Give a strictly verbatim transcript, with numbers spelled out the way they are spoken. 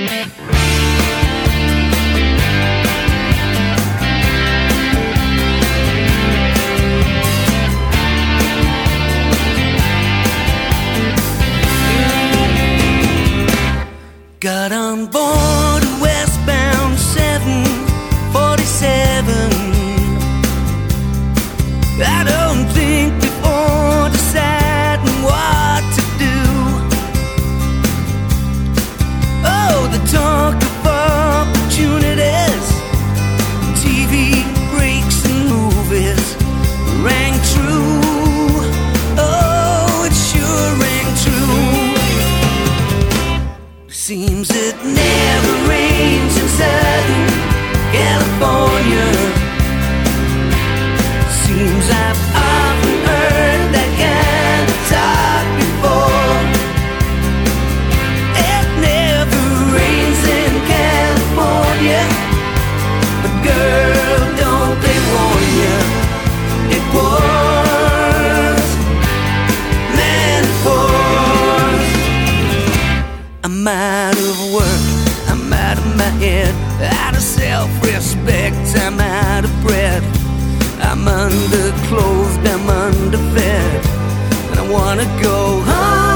Got on board a westbound seven forty-seven. I don't think before deciding what to do. Oh, the talk of opportunities, T V breaks and movies rang true. Oh, it sure rang true. Seems it never rains in Southern California. Seems I've often heard that kind of talk before. It never rains in California, but girl, don't they warn you? It pours, man, it pours. I'm out of work, I'm out of my head, out of self-respect, I'm out of breath. I'm underclothed, I'm underfed, and I wanna go home.